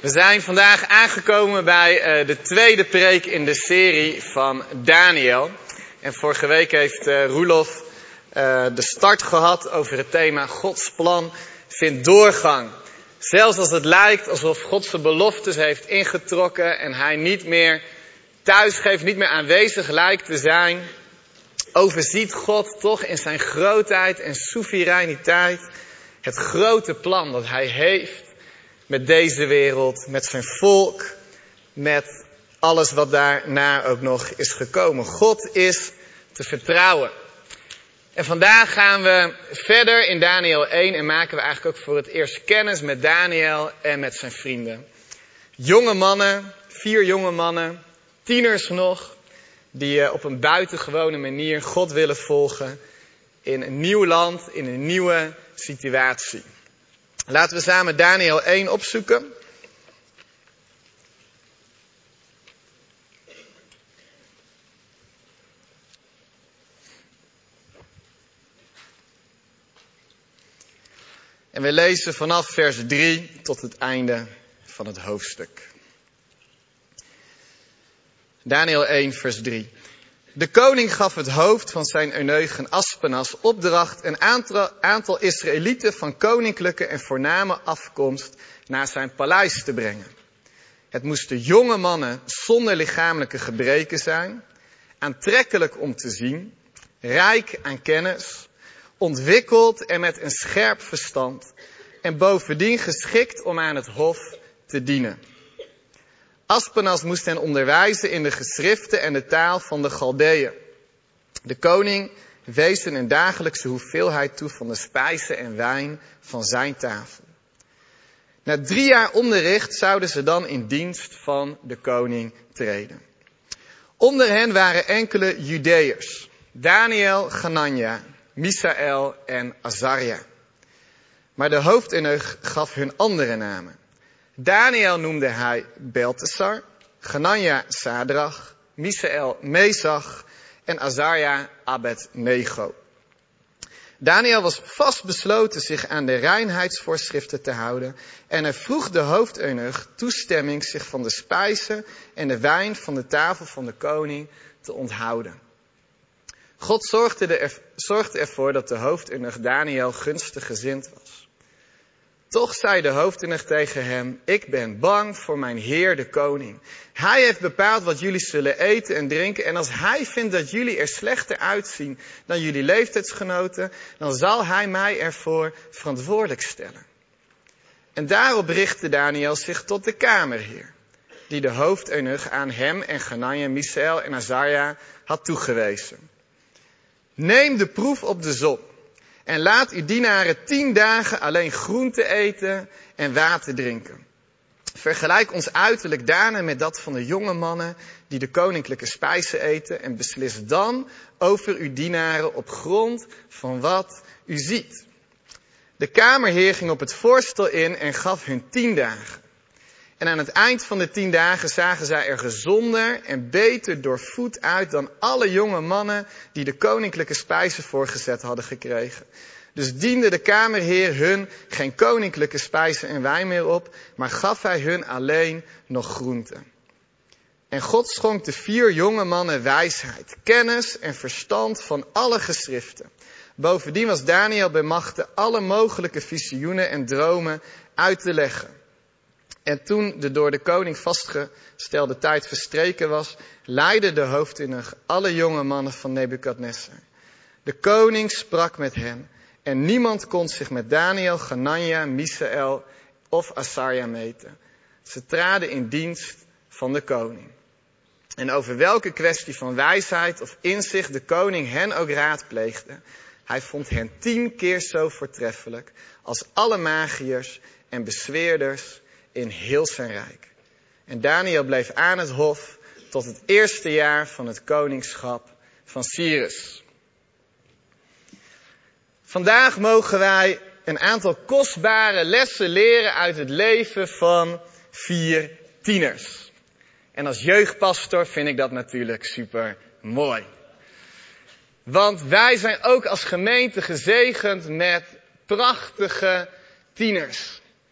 We zijn vandaag aangekomen bij de tweede preek in de serie van Daniel. En vorige week heeft Roelof de start gehad over het thema Gods plan vindt doorgang. Zelfs als het lijkt alsof God zijn beloftes heeft ingetrokken en hij niet meer thuis geeft, niet meer aanwezig lijkt te zijn, overziet God toch in zijn grootheid en soevereiniteit het grote plan dat hij heeft met deze wereld, met zijn volk, met alles wat daarna ook nog is gekomen. God is te vertrouwen. En vandaag gaan we verder in Daniel 1 en maken we eigenlijk ook voor het eerst kennis met Daniel en met zijn vrienden. Jonge mannen, 4 jonge mannen, tieners nog, die op een buitengewone manier God willen volgen in een nieuw land, in een nieuwe situatie. Laten we samen Daniel 1 opzoeken. En we lezen vanaf vers 3 tot het einde van het hoofdstuk. Daniel 1 vers 3. De koning gaf het hoofd van zijn eunuchen Aspenas opdracht een aantal Israëlieten van koninklijke en voorname afkomst naar zijn paleis te brengen. Het moesten jonge mannen zonder lichamelijke gebreken zijn, aantrekkelijk om te zien, rijk aan kennis, ontwikkeld en met een scherp verstand en bovendien geschikt om aan het hof te dienen. Aspenas moest hen onderwijzen in de geschriften en de taal van de Galdeeën. De koning wees hen een dagelijkse hoeveelheid toe van de spijzen en wijn van zijn tafel. Na 3 jaar onderricht zouden ze dan in dienst van de koning treden. Onder hen waren enkele Judeërs: Daniel, Hanania, Misaël en Azarja. Maar de hoofdeunuch gaf hun andere namen. Daniel noemde hij Beltesar, Hanania Sadrach, Misaël Mesach en Azarja Abednego. Daniel was vastbesloten zich aan de reinheidsvoorschriften te houden en hij vroeg de hoofdeunuch toestemming zich van de spijzen en de wijn van de tafel van de koning te onthouden. God zorgde ervoor dat de hoofdeunuch Daniel gunstig gezind was. Toch zei de hoofdeunuch tegen hem: ik ben bang voor mijn heer de koning. Hij heeft bepaald wat jullie zullen eten en drinken. En als hij vindt dat jullie er slechter uitzien dan jullie leeftijdsgenoten, dan zal hij mij ervoor verantwoordelijk stellen. En daarop richtte Daniel zich tot de kamerheer, die de hoofdeunuch aan hem en Hanania, Misaël en Azarja had toegewezen. Neem de proef op de som. En laat uw dienaren 10 dagen alleen groente eten en water drinken. Vergelijk ons uiterlijk daarna met dat van de jonge mannen die de koninklijke spijzen eten en beslis dan over uw dienaren op grond van wat u ziet. De kamerheer ging op het voorstel in en gaf hun 10 dagen. En aan het eind van de 10 dagen zagen zij er gezonder en beter doorvoed uit dan alle jonge mannen die de koninklijke spijzen voorgezet hadden gekregen. Dus diende de kamerheer hun geen koninklijke spijzen en wijn meer op, maar gaf hij hun alleen nog groenten. En God schonk de 4 jonge mannen wijsheid, kennis en verstand van alle geschriften. Bovendien was Daniel bij machte alle mogelijke visioenen en dromen uit te leggen. En toen de door de koning vastgestelde tijd verstreken was, leidde de hoofdeunuch alle jonge mannen van Nebukadnezar. De koning sprak met hen en niemand kon zich met Daniel, Hanania, Misaël of Azarja meten. Ze traden in dienst van de koning. En over welke kwestie van wijsheid of inzicht de koning hen ook raadpleegde, hij vond hen 10 keer zo voortreffelijk als alle magiërs en bezweerders in heel zijn rijk. En Daniel bleef aan het hof tot het eerste jaar van het koningschap van Cyrus. Vandaag mogen wij een aantal kostbare lessen leren uit het leven van 4 tieners. En als jeugdpastor vind ik dat natuurlijk super mooi. Want wij zijn ook als gemeente gezegend met prachtige tieners.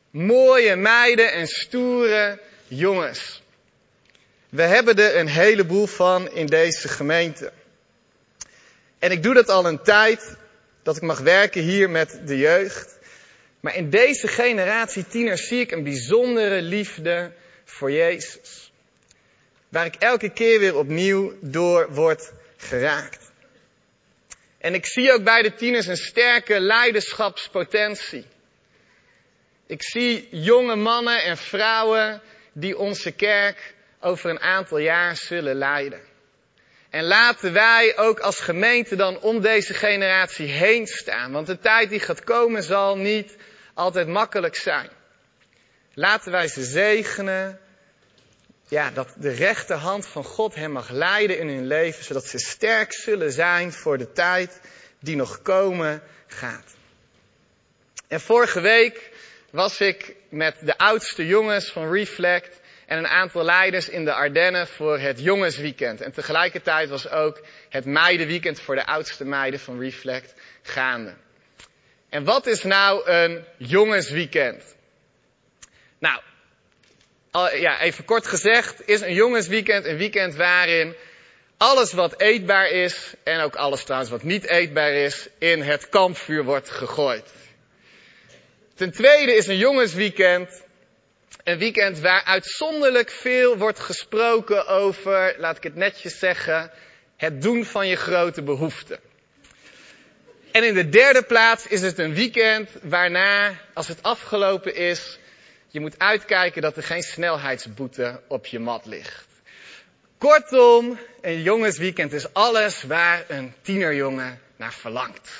mooie meiden en stoere jongens. We hebben er een heleboel van in deze gemeente. En ik doe dat al een tijd, dat ik mag werken hier met de jeugd. Maar in deze generatie tieners zie ik een bijzondere liefde voor Jezus. Waar ik elke keer weer opnieuw door word geraakt. En ik zie ook bij de tieners een sterke leiderschapspotentie. Ik zie jonge mannen en vrouwen die onze kerk over een aantal jaar zullen leiden. En laten wij ook als gemeente dan om deze generatie heen staan. Want de tijd die gaat komen zal niet altijd makkelijk zijn. Laten wij ze zegenen. Ja, dat de rechterhand van God hen mag leiden in hun leven. Zodat ze sterk zullen zijn voor de tijd die nog komen gaat. En vorige week was ik met de oudste jongens van Reflect en een aantal leiders in de Ardennen voor het jongensweekend. En tegelijkertijd was ook het meidenweekend voor de oudste meiden van Reflect gaande. En wat is nou een jongensweekend? Nou, even kort gezegd is een jongensweekend een weekend waarin alles wat eetbaar is en ook alles trouwens wat niet eetbaar is in het kampvuur wordt gegooid. Ten tweede is een jongensweekend een weekend waar uitzonderlijk veel wordt gesproken over, laat ik het netjes zeggen, het doen van je grote behoeften. En in de derde plaats is het een weekend waarna, als het afgelopen is, je moet uitkijken dat er geen snelheidsboete op je mat ligt. Kortom, een jongensweekend is alles waar een tienerjongen naar verlangt.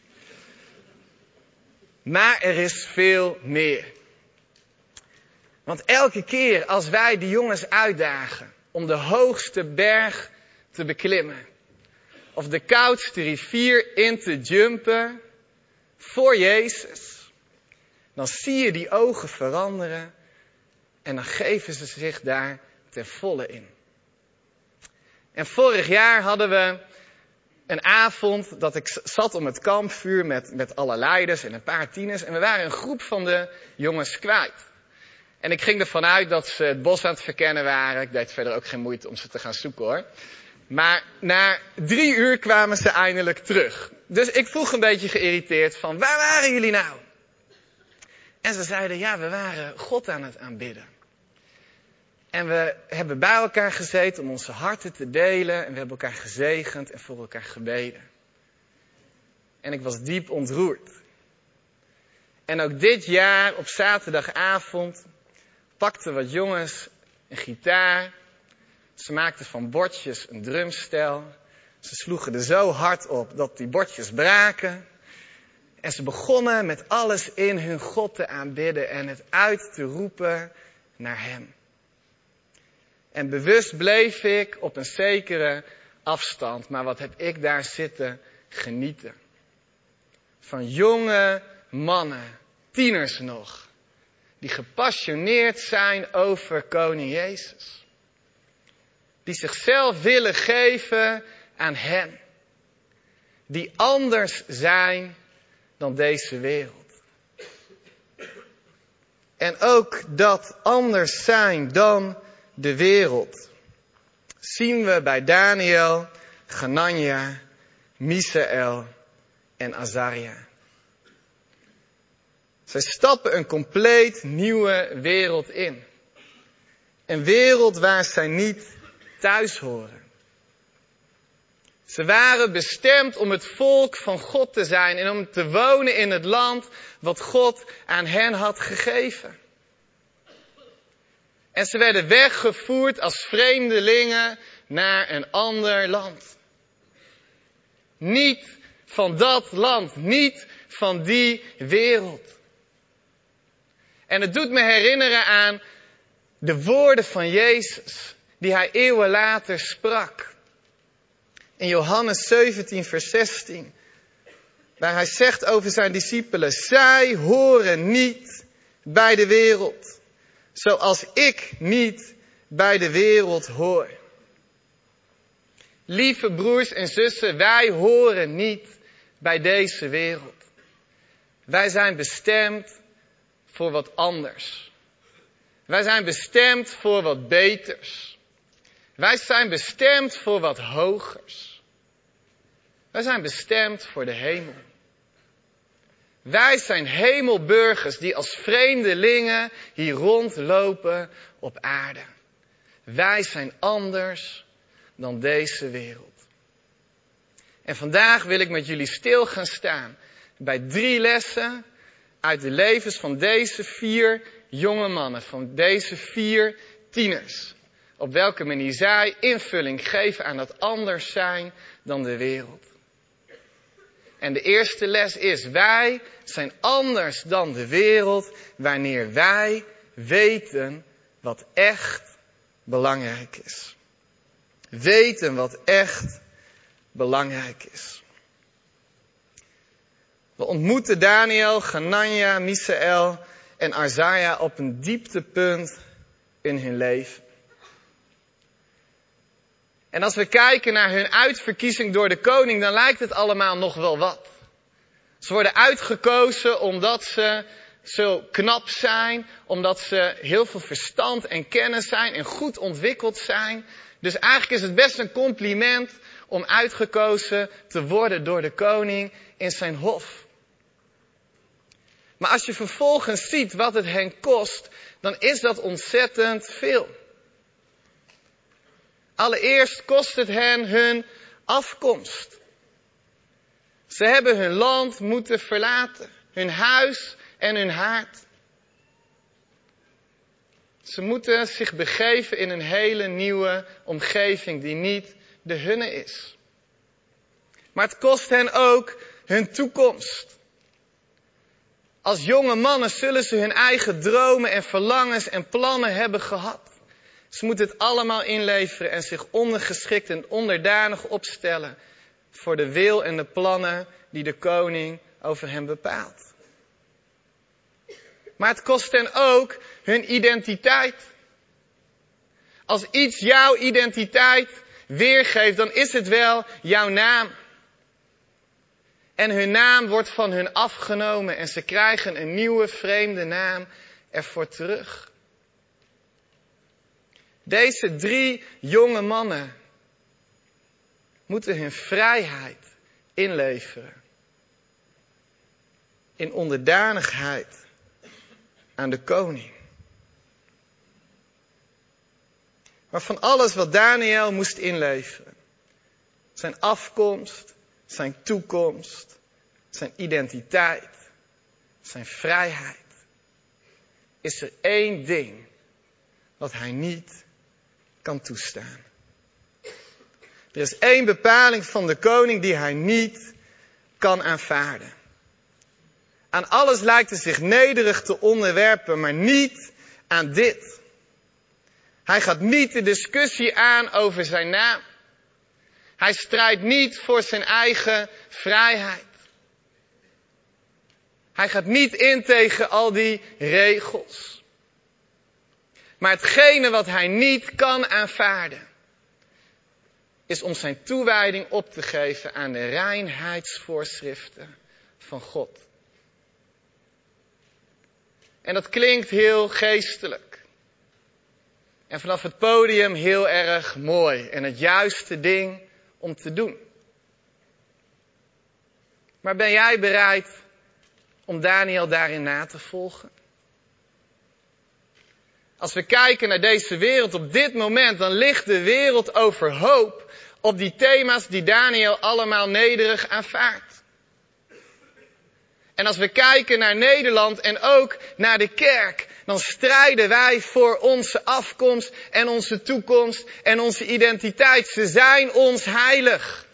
Maar er is veel meer. Want elke keer als wij die jongens uitdagen om de hoogste berg te beklimmen, of de koudste rivier in te jumpen voor Jezus, dan zie je die ogen veranderen en dan geven ze zich daar ten volle in. En vorig jaar hadden we een avond dat ik zat om het kampvuur met alle leiders en een paar tieners. En we waren een groep van de jongens kwijt. En ik ging ervan uit dat ze het bos aan het verkennen waren. Ik deed verder ook geen moeite om ze te gaan zoeken hoor. Maar na 3 uur kwamen ze eindelijk terug. Dus ik vroeg een beetje geïrriteerd van, waar waren jullie nou? En ze zeiden, ja, we waren God aan het aanbidden. En we hebben bij elkaar gezeten om onze harten te delen. En we hebben elkaar gezegend en voor elkaar gebeden. En ik was diep ontroerd. En ook dit jaar op zaterdagavond pakten wat jongens een gitaar. Ze maakten van bordjes een drumstel. Ze sloegen er zo hard op dat die bordjes braken. En ze begonnen met alles in hun God te aanbidden en het uit te roepen naar Hem. En bewust bleef ik op een zekere afstand. Maar wat heb ik daar zitten genieten. Van jonge mannen, tieners nog. Die gepassioneerd zijn over koning Jezus. Die zichzelf willen geven aan Hem. Die anders zijn dan deze wereld. En ook dat anders zijn dan de wereld zien we bij Daniel, Hanania, Misaël en Azaria. Zij stappen een compleet nieuwe wereld in. Een wereld waar zij niet thuis horen. Ze waren bestemd om het volk van God te zijn en om te wonen in het land wat God aan hen had gegeven. En ze werden weggevoerd als vreemdelingen naar een ander land. Niet van dat land, niet van die wereld. En het doet me herinneren aan de woorden van Jezus, die hij eeuwen later sprak. In Johannes 17 vers 16, waar hij zegt over zijn discipelen, zij horen niet bij de wereld. Zoals ik niet bij de wereld hoor. Lieve broers en zussen, wij horen niet bij deze wereld. Wij zijn bestemd voor wat anders. Wij zijn bestemd voor wat beters. Wij zijn bestemd voor wat hogers. Wij zijn bestemd voor de hemel. Wij zijn hemelburgers die als vreemdelingen hier rondlopen op aarde. Wij zijn anders dan deze wereld. En vandaag wil ik met jullie stil gaan staan bij 3 lessen uit de levens van deze 4 jonge mannen, van deze 4 tieners. Op welke manier zij invulling geven aan dat anders zijn dan de wereld. En de eerste les is, wij zijn anders dan de wereld wanneer wij weten wat echt belangrijk is. Weten wat echt belangrijk is. We ontmoeten Daniel, Hanania, Misaël en Azaria op een dieptepunt in hun leven. En als we kijken naar hun uitverkiezing door de koning, dan lijkt het allemaal nog wel wat. Ze worden uitgekozen omdat ze zo knap zijn, omdat ze heel veel verstand en kennis zijn en goed ontwikkeld zijn. Dus eigenlijk is het best een compliment om uitgekozen te worden door de koning in zijn hof. Maar als je vervolgens ziet wat het hen kost, dan is dat ontzettend veel. Allereerst kost het hen hun afkomst. Ze hebben hun land moeten verlaten, hun huis en hun haard. Ze moeten zich begeven in een hele nieuwe omgeving die niet de hunne is. Maar het kost hen ook hun toekomst. Als jonge mannen zullen ze hun eigen dromen en verlangens en plannen hebben gehad. Ze moeten het allemaal inleveren en zich ondergeschikt en onderdanig opstellen voor de wil en de plannen die de koning over hen bepaalt. Maar het kost hen ook hun identiteit. Als iets jouw identiteit weergeeft, dan is het wel jouw naam. En hun naam wordt van hun afgenomen en ze krijgen een nieuwe vreemde naam ervoor terug. Deze 3 jonge mannen moeten hun vrijheid inleveren. In onderdanigheid aan de koning. Maar van alles wat Daniel moest inleveren. Zijn afkomst, zijn toekomst, zijn identiteit, zijn vrijheid. Is er 1 ding wat hij niet kan toestaan. Er is 1 bepaling van de koning die hij niet kan aanvaarden. Aan alles lijkt hij zich nederig te onderwerpen, maar niet aan dit. Hij gaat niet de discussie aan over zijn naam. Hij strijdt niet voor zijn eigen vrijheid. Hij gaat niet in tegen al die regels. Maar hetgene wat hij niet kan aanvaarden, is om zijn toewijding op te geven aan de reinheidsvoorschriften van God. En dat klinkt heel geestelijk. En vanaf het podium heel erg mooi en het juiste ding om te doen. Maar ben jij bereid om Daniel daarin na te volgen? Als we kijken naar deze wereld op dit moment, dan ligt de wereld overhoop op die thema's die Daniel allemaal nederig aanvaardt. En als we kijken naar Nederland en ook naar de kerk, dan strijden wij voor onze afkomst en onze toekomst en onze identiteit. Ze zijn ons heilig.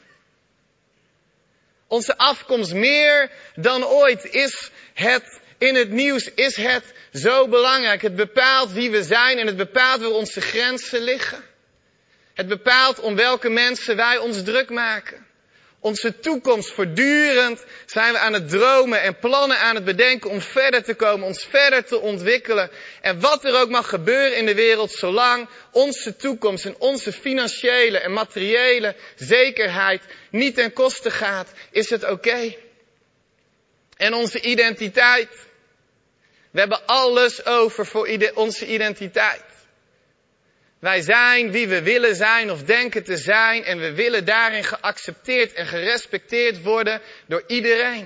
Onze afkomst meer dan ooit is het in het nieuws, is het zo belangrijk. Het bepaalt wie we zijn en het bepaalt waar onze grenzen liggen. Het bepaalt om welke mensen wij ons druk maken. Onze toekomst, voortdurend zijn we aan het dromen en plannen aan het bedenken om verder te komen, ons verder te ontwikkelen. En wat er ook mag gebeuren in de wereld, zolang onze toekomst en onze financiële en materiële zekerheid niet ten koste gaat, is het oké. En onze identiteit. We hebben alles over voor onze identiteit. Wij zijn wie we willen zijn of denken te zijn en we willen daarin geaccepteerd en gerespecteerd worden door iedereen.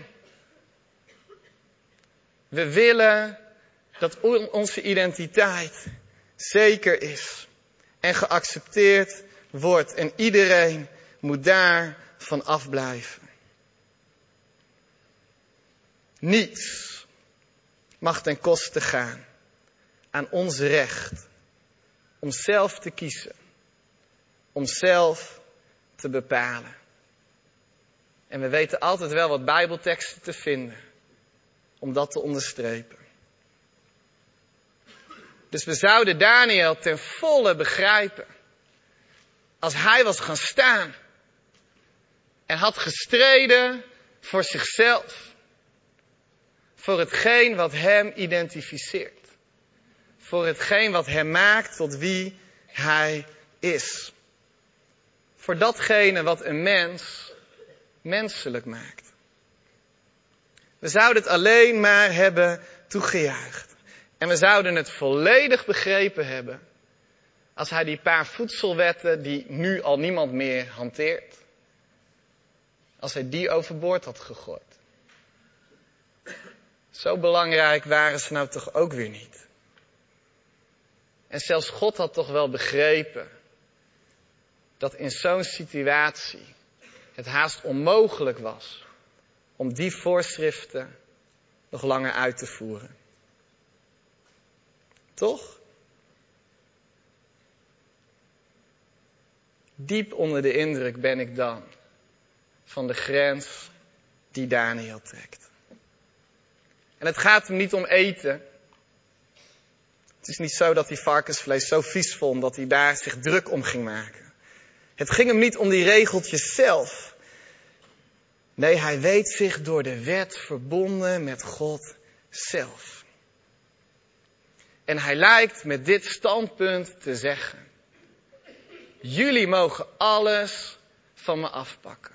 We willen dat onze identiteit zeker is en geaccepteerd wordt en iedereen moet daarvan afblijven. Niets mag ten koste gaan aan ons recht om zelf te kiezen, om zelf te bepalen. En we weten altijd wel wat Bijbelteksten te vinden om dat te onderstrepen. Dus we zouden Daniel ten volle begrijpen als hij was gaan staan en had gestreden voor zichzelf, voor hetgeen wat hem identificeert. Voor hetgeen wat hem maakt tot wie hij is. Voor datgene wat een mens menselijk maakt. We zouden het alleen maar hebben toegejuicht. En we zouden het volledig begrepen hebben als hij die paar voedselwetten die nu al niemand meer hanteert, als hij die overboord had gegooid. Zo belangrijk waren ze nou toch ook weer niet. En zelfs God had toch wel begrepen dat in zo'n situatie het haast onmogelijk was om die voorschriften nog langer uit te voeren. Toch? Diep onder de indruk ben ik dan van de grens die Daniel trekt. En het gaat hem niet om eten. Het is niet zo dat hij varkensvlees zo vies vond dat hij daar zich druk om ging maken. Het ging hem niet om die regeltjes zelf. Nee, hij weet zich door de wet verbonden met God zelf. En hij lijkt met dit standpunt te zeggen: jullie mogen alles van me afpakken.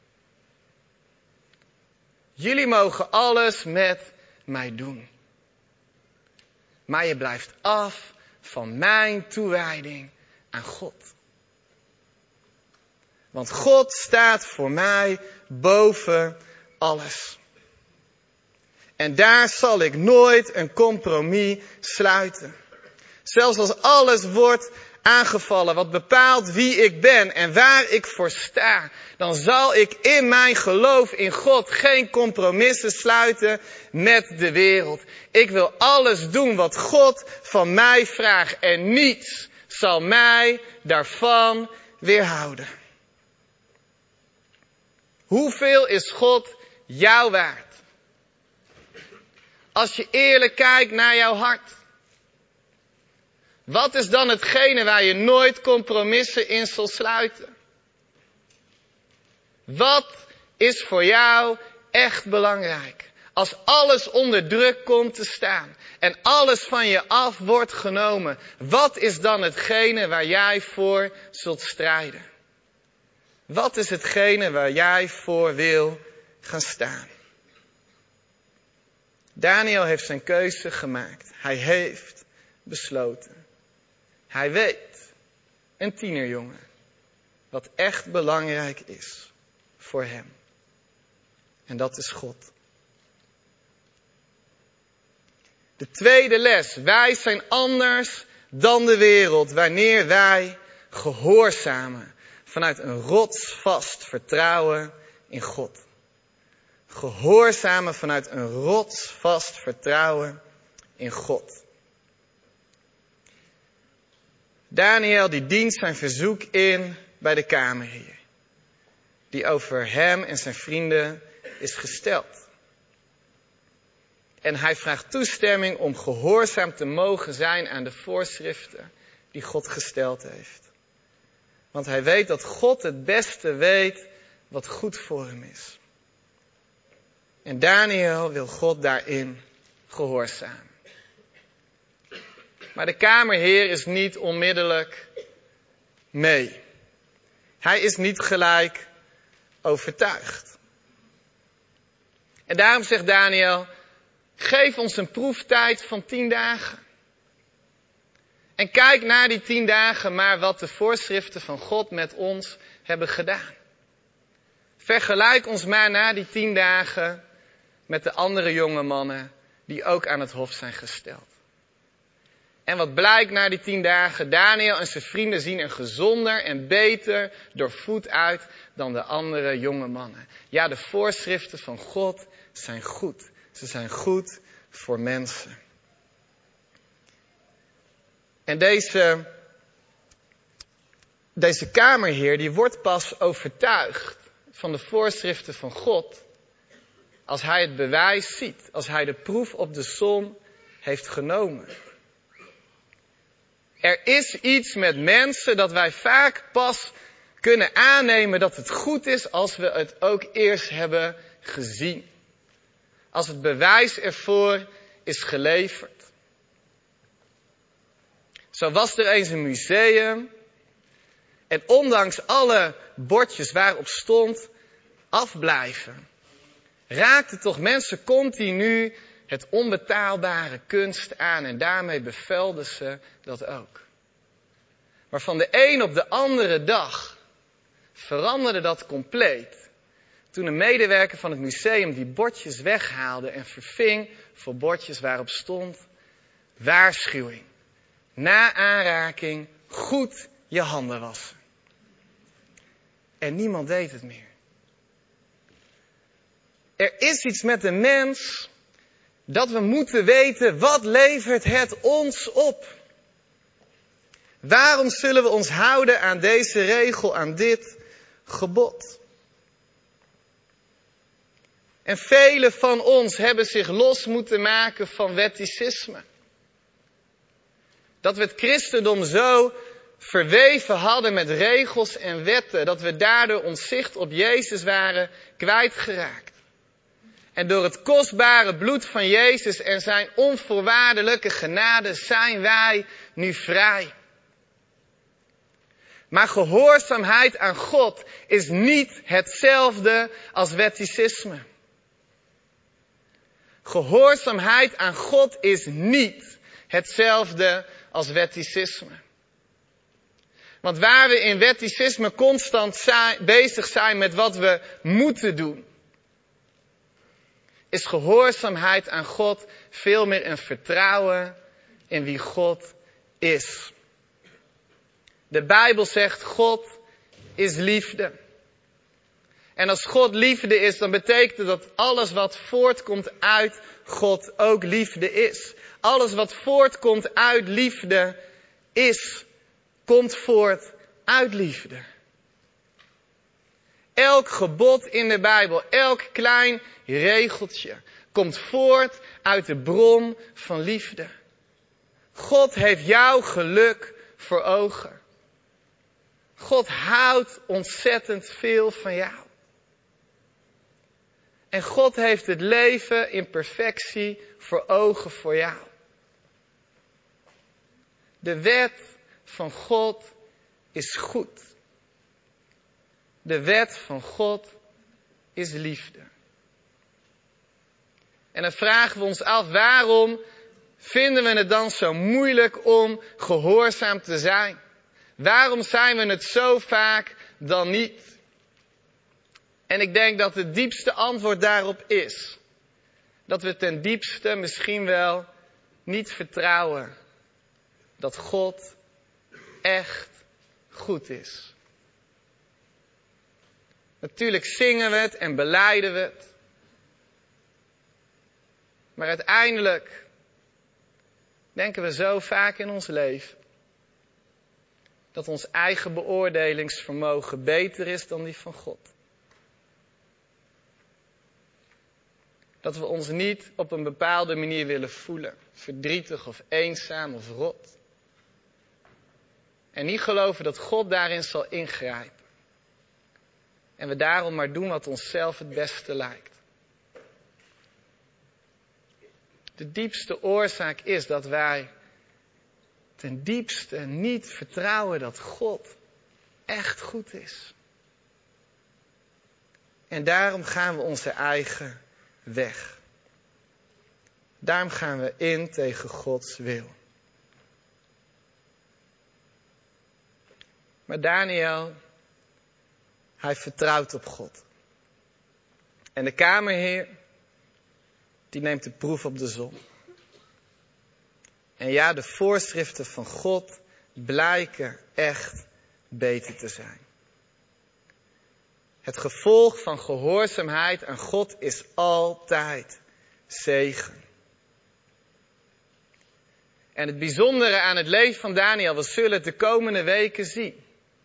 Jullie mogen alles met mij doen. Maar je blijft af van mijn toewijding aan God. Want God staat voor mij boven alles. En daar zal ik nooit een compromis sluiten. Zelfs als alles wordt aangevallen wat bepaalt wie ik ben en waar ik voor sta, dan zal ik in mijn geloof in God geen compromissen sluiten met de wereld. Ik wil alles doen wat God van mij vraagt en niets zal mij daarvan weerhouden. Hoeveel is God jou waard? Als je eerlijk kijkt naar jouw hart. Wat is dan hetgene waar je nooit compromissen in zal sluiten? Wat is voor jou echt belangrijk? Als alles onder druk komt te staan en alles van je af wordt genomen, wat is dan hetgene waar jij voor zult strijden? Wat is hetgene waar jij voor wil gaan staan? Daniel heeft zijn keuze gemaakt. Hij heeft besloten. Hij weet, een tienerjongen, wat echt belangrijk is voor hem. En dat is God. De tweede les. Wij zijn anders dan de wereld wanneer wij gehoorzamen vanuit een rotsvast vertrouwen in God. Gehoorzamen vanuit een rotsvast vertrouwen in God. Daniel die dient zijn verzoek in bij de kamerheer, die over hem en zijn vrienden is gesteld. En hij vraagt toestemming om gehoorzaam te mogen zijn aan de voorschriften die God gesteld heeft. Want hij weet dat God het beste weet wat goed voor hem is. En Daniel wil God daarin gehoorzamen. Maar de kamerheer is niet onmiddellijk mee. Hij is niet gelijk overtuigd. En daarom zegt Daniel: Geef ons een proeftijd van 10 dagen. En kijk naar die 10 dagen maar wat de voorschriften van God met ons hebben gedaan. Vergelijk ons maar na die 10 dagen met de andere jonge mannen die ook aan het hof zijn gesteld. En wat blijkt na die 10 dagen? Daniel en zijn vrienden zien er gezonder en beter doorvoed uit dan de andere jonge mannen. Ja, de voorschriften van God zijn goed. Ze zijn goed voor mensen. En deze kamerheer die wordt pas overtuigd van de voorschriften van God als hij het bewijs ziet, als hij de proef op de som heeft genomen. Er is iets met mensen dat wij vaak pas kunnen aannemen dat het goed is als we het ook eerst hebben gezien. Als het bewijs ervoor is geleverd. Zo was er eens een museum. En ondanks alle bordjes waarop stond afblijven, raakten toch mensen continu het onbetaalbare kunst aan en daarmee bevelden ze dat ook. Maar van de een op de andere dag veranderde dat compleet. Toen een medewerker van het museum die bordjes weghaalde en verving voor bordjes waarop stond: waarschuwing, na aanraking goed je handen wassen. En niemand deed het meer. Er is iets met de mens dat we moeten weten, wat levert het ons op? Waarom zullen we ons houden aan deze regel, aan dit gebod? En velen van ons hebben zich los moeten maken van wetticisme. Dat we het christendom zo verweven hadden met regels en wetten, dat we daardoor ons zicht op Jezus waren kwijtgeraakt. En door het kostbare bloed van Jezus en zijn onvoorwaardelijke genade zijn wij nu vrij. Maar gehoorzaamheid aan God is niet hetzelfde als wetticisme. Gehoorzaamheid aan God is niet hetzelfde als wetticisme. Want waar we in wetticisme constant bezig zijn met wat we moeten doen, is gehoorzaamheid aan God veel meer een vertrouwen in wie God is. De Bijbel zegt, God is liefde. En als God liefde is, dan betekent dat alles wat voortkomt uit God ook liefde is. Alles wat voortkomt uit liefde komt voort uit liefde. Elk gebod in de Bijbel, elk klein regeltje komt voort uit de bron van liefde. God heeft jouw geluk voor ogen. God houdt ontzettend veel van jou. En God heeft het leven in perfectie voor ogen voor jou. De wet van God is goed. De wet van God is liefde. En dan vragen we ons af, waarom vinden we het dan zo moeilijk om gehoorzaam te zijn? Waarom zijn we het zo vaak dan niet? En ik denk dat het diepste antwoord daarop is dat we ten diepste misschien wel niet vertrouwen dat God echt goed is. Natuurlijk zingen we het en belijden we het. Maar uiteindelijk denken we zo vaak in ons leven dat ons eigen beoordelingsvermogen beter is dan die van God. Dat we ons niet op een bepaalde manier willen voelen. Verdrietig of eenzaam of rot. En niet geloven dat God daarin zal ingrijpen. En we daarom maar doen wat onszelf het beste lijkt. De diepste oorzaak is dat wij ten diepste niet vertrouwen dat God echt goed is. En daarom gaan we onze eigen weg. Daarom gaan we in tegen Gods wil. Maar Daniel, hij vertrouwt op God. En de kamerheer, die neemt de proef op de som. En ja, de voorschriften van God blijken echt beter te zijn. Het gevolg van gehoorzaamheid aan God is altijd zegen. En het bijzondere aan het leven van Daniel, we zullen het de komende weken zien,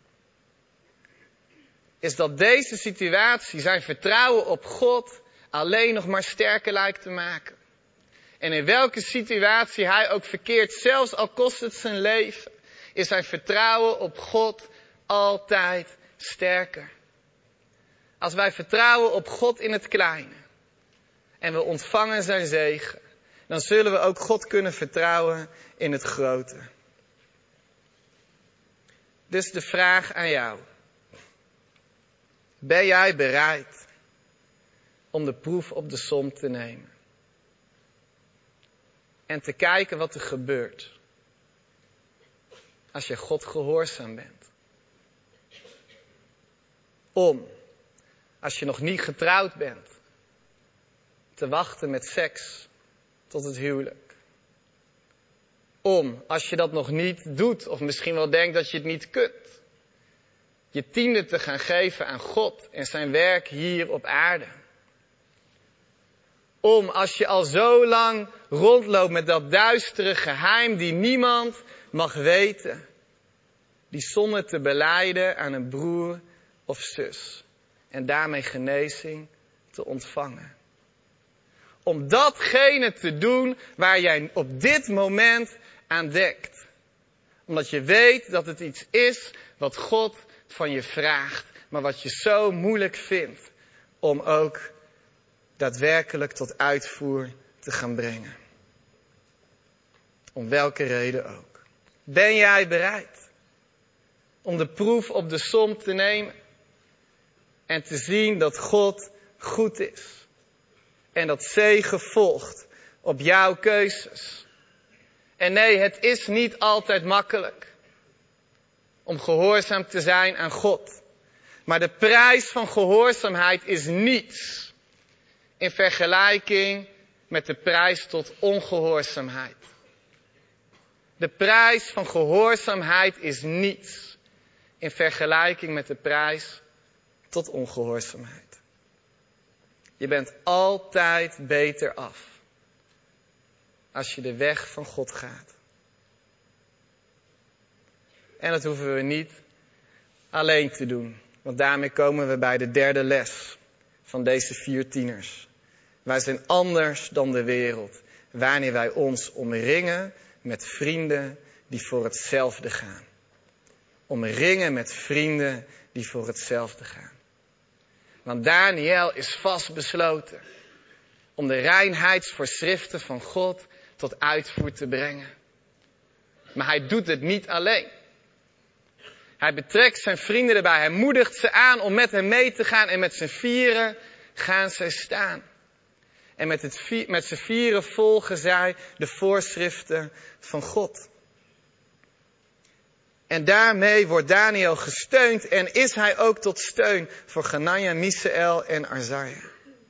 is dat deze situatie zijn vertrouwen op God alleen nog maar sterker lijkt te maken. En in welke situatie hij ook verkeert, zelfs al kost het zijn leven, is zijn vertrouwen op God altijd sterker. Als wij vertrouwen op God in het kleine en we ontvangen zijn zegen, dan zullen we ook God kunnen vertrouwen in het grote. Dus de vraag aan jou. Ben jij bereid om de proef op de som te nemen? En te kijken wat er gebeurt als je God gehoorzaam bent. Om, als je nog niet getrouwd bent, te wachten met seks tot het huwelijk. Om, als je dat nog niet doet, of misschien wel denkt dat je het niet kunt, je tiende te gaan geven aan God en zijn werk hier op aarde. Om, als je al zo lang rondloopt met dat duistere geheim die niemand mag weten, die zonde te belijden aan een broer of zus. En daarmee genezing te ontvangen. Om datgene te doen waar jij op dit moment aan denkt. Omdat je weet dat het iets is wat God van je vraagt. Maar wat je zo moeilijk vindt om ook daadwerkelijk tot uitvoer te gaan brengen. Om welke reden ook. Ben jij bereid om de proef op de som te nemen? En te zien dat God goed is. En dat zegen volgt op jouw keuzes. En nee, het is niet altijd makkelijk om gehoorzaam te zijn aan God. Maar de prijs van gehoorzaamheid is niets in vergelijking met de prijs tot ongehoorzaamheid. De prijs van gehoorzaamheid is niets in vergelijking met de prijs tot ongehoorzaamheid. Je bent altijd beter af als je de weg van God gaat. En dat hoeven we niet alleen te doen. Want daarmee komen we bij de derde les van deze 4 tieners. Wij zijn anders dan de wereld, wanneer wij ons omringen met vrienden die voor hetzelfde gaan. Omringen met vrienden die voor hetzelfde gaan. Want Daniel is vastbesloten om de reinheidsvoorschriften van God tot uitvoer te brengen. Maar hij doet het niet alleen. Hij betrekt zijn vrienden erbij. Hij moedigt ze aan om met hem mee te gaan. En met z'n 4 gaan zij staan. En met z'n 4 volgen zij de voorschriften van God. En daarmee wordt Daniel gesteund en is hij ook tot steun voor Ganania, Misaël en Azaria.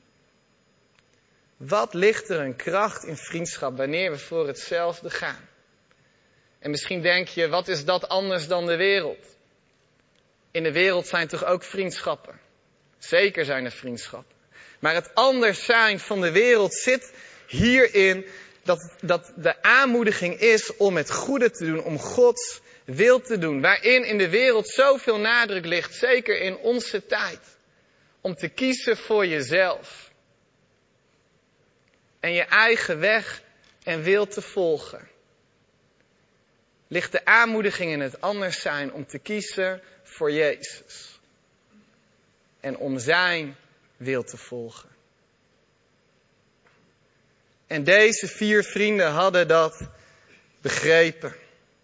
Wat ligt er een kracht in vriendschap wanneer we voor hetzelfde gaan? En misschien denk je, wat is dat anders dan de wereld? In de wereld zijn toch ook vriendschappen? Zeker zijn er vriendschappen. Maar het anders zijn van de wereld zit hierin dat de aanmoediging is om het goede te doen, om Gods wil te doen. Waarin in de wereld zoveel nadruk ligt, zeker in onze tijd. Om te kiezen voor jezelf. En je eigen weg en wil te volgen. Ligt de aanmoediging in het anders zijn om te kiezen voor Jezus. En om zijn wil te volgen. En deze 4 vrienden hadden dat begrepen.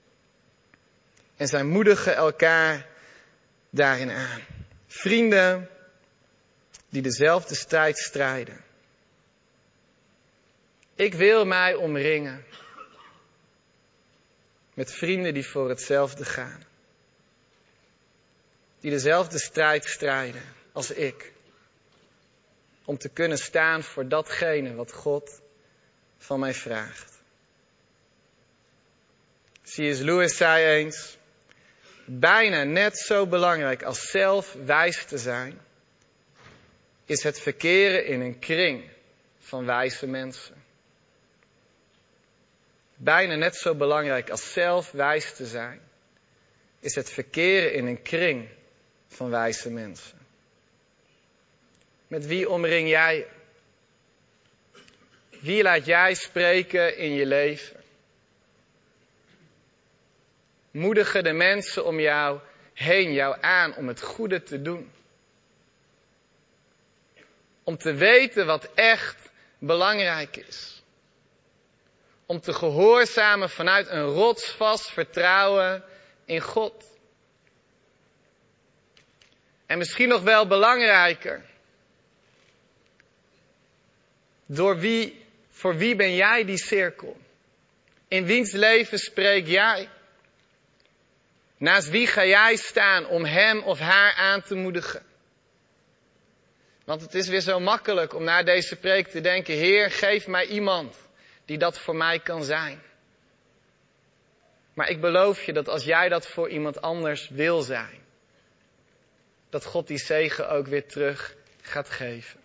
En zij moedigen elkaar daarin aan. Vrienden die dezelfde strijd strijden. Ik wil mij omringen met vrienden die voor hetzelfde gaan. Die dezelfde strijd strijden als ik. Om te kunnen staan voor datgene wat God van mij vraagt. C.S. Lewis zei eens: bijna net zo belangrijk als zelf wijs te zijn, is het verkeren in een kring van wijze mensen. Bijna net zo belangrijk als zelf wijs te zijn, is het verkeren in een kring van wijze mensen. Met wie omring jij je? Wie laat jij spreken in je leven? Moedigen de mensen om jou heen jou aan om het goede te doen. Om te weten wat echt belangrijk is. Om te gehoorzamen vanuit een rotsvast vertrouwen in God. En misschien nog wel belangrijker. Voor wie ben jij die cirkel? In wiens leven spreek jij? Naast wie ga jij staan om hem of haar aan te moedigen? Want het is weer zo makkelijk om na deze preek te denken: Heer, geef mij iemand die dat voor mij kan zijn. Maar ik beloof je dat als jij dat voor iemand anders wil zijn, dat God die zegen ook weer terug gaat geven.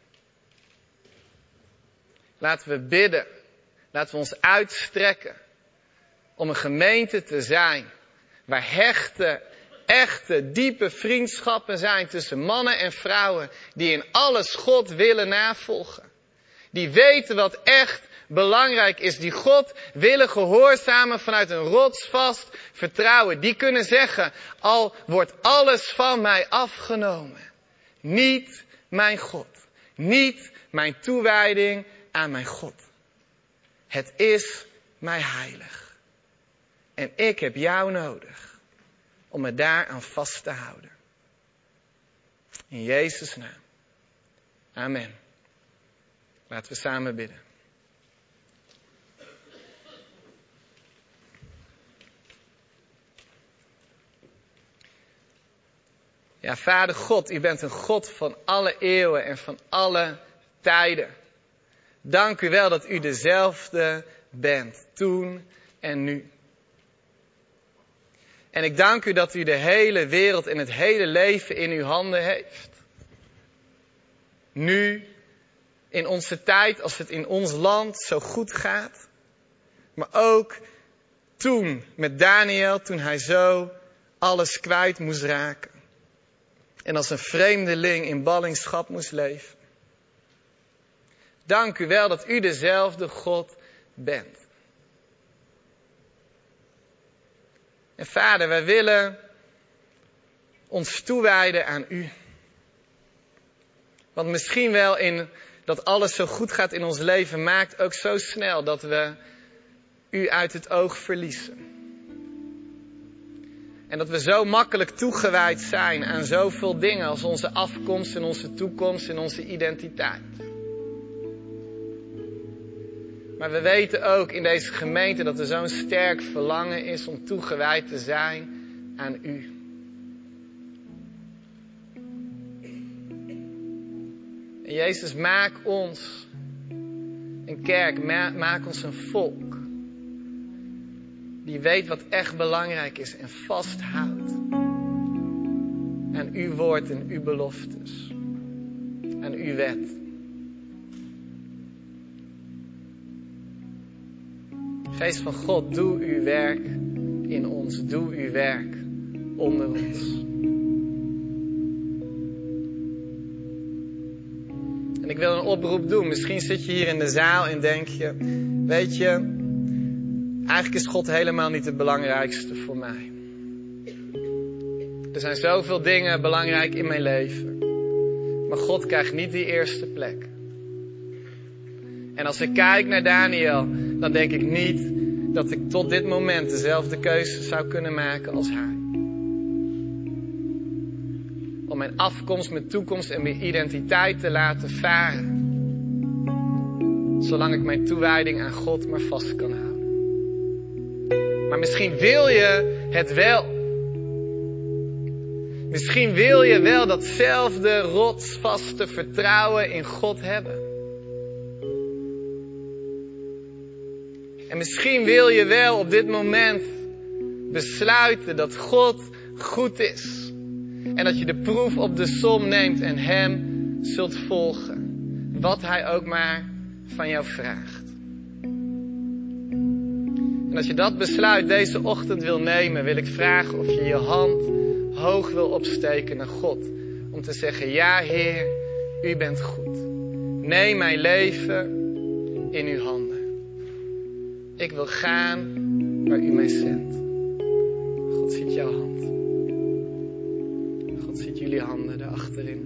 Laten we bidden. Laten we ons uitstrekken om een gemeente te zijn waar hechte, echte, diepe vriendschappen zijn tussen mannen en vrouwen die in alles God willen navolgen. Die weten wat echt belangrijk is. Die God willen gehoorzamen vanuit een rotsvast vertrouwen. Die kunnen zeggen: al wordt alles van mij afgenomen, niet mijn God. Niet mijn toewijding aan mijn God. Het is mij heilig. En ik heb jou nodig om me daaraan vast te houden. In Jezus' naam. Amen. Laten we samen bidden. Ja, Vader God, u bent een God van alle eeuwen en van alle tijden. Dank u wel dat u dezelfde bent, toen en nu. En ik dank u dat u de hele wereld en het hele leven in uw handen heeft. Nu, in onze tijd, als het in ons land zo goed gaat. Maar ook toen met Daniel, toen hij zo alles kwijt moest raken. En als een vreemdeling in ballingschap moest leven. Dank u wel dat u dezelfde God bent. En Vader, wij willen ons toewijden aan u. Want misschien wel in dat alles zo goed gaat in ons leven maakt ook zo snel dat we u uit het oog verliezen. En dat we zo makkelijk toegewijd zijn aan zoveel dingen als onze afkomst en onze toekomst en onze identiteit. Maar we weten ook in deze gemeente dat er zo'n sterk verlangen is om toegewijd te zijn aan u. En Jezus, maak ons een kerk, maak ons een volk. Die weet wat echt belangrijk is en vasthoudt aan uw woord en uw beloftes. Aan uw wet. Geest van God, doe uw werk in ons. Doe uw werk onder ons. En ik wil een oproep doen. Misschien zit je hier in de zaal en denk je: weet je, eigenlijk is God helemaal niet het belangrijkste voor mij. Er zijn zoveel dingen belangrijk in mijn leven. Maar God krijgt niet die eerste plek. En als ik kijk naar Daniel, dan denk ik niet dat ik tot dit moment dezelfde keuze zou kunnen maken als hij. Om mijn afkomst, mijn toekomst en mijn identiteit te laten varen. zolang ik mijn toewijding aan God maar vast kan houden. Maar misschien wil je het wel. Misschien wil je wel datzelfde rotsvaste vertrouwen in God hebben. En misschien wil je wel op dit moment besluiten dat God goed is. En dat je de proef op de som neemt en Hem zult volgen. Wat Hij ook maar van jou vraagt. En als je dat besluit deze ochtend wil nemen, wil ik vragen of je je hand hoog wil opsteken naar God. Om te zeggen, ja Heer, U bent goed. Neem mijn leven in Uw handen. Ik wil gaan waar U mij zendt. God ziet jouw hand. God ziet jullie handen daarachterin.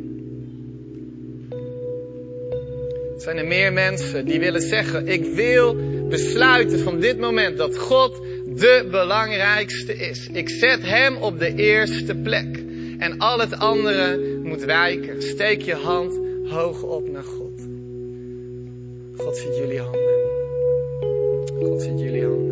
Zijn er meer mensen die willen zeggen, ik wil besluiten van dit moment dat God de belangrijkste is. Ik zet Hem op de eerste plek. En al het andere moet wijken. Steek je hand hoog op naar God. God ziet jullie handen. God ziet jullie handen.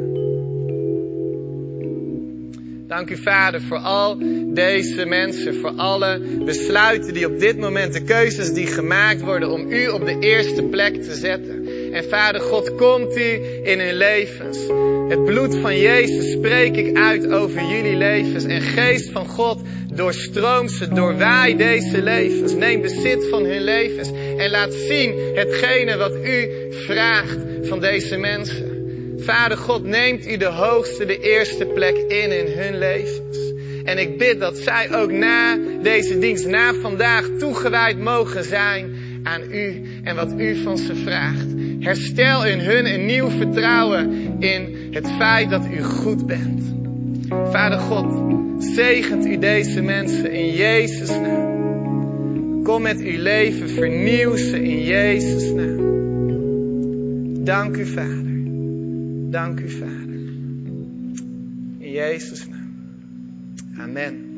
Dank u Vader voor al deze mensen, voor alle besluiten die op dit moment, de keuzes die gemaakt worden om U op de eerste plek te zetten. En Vader God, komt U in hun levens. Het bloed van Jezus spreek ik uit over jullie levens. En Geest van God, doorstroom ze, doorwaai deze levens. Neem bezit van hun levens. En laat zien hetgene wat U vraagt van deze mensen. Vader God, neemt U de hoogste, de eerste plek in hun levens. En ik bid dat zij ook na deze dienst, na vandaag, toegewijd mogen zijn aan U en wat U van ze vraagt. Herstel in hun een nieuw vertrouwen in het feit dat U goed bent. Vader God, zegent U deze mensen in Jezus' naam. Kom met Uw leven, vernieuw ze in Jezus' naam. Dank U Vader. Dank U Vader. In Jezus' naam. Amen.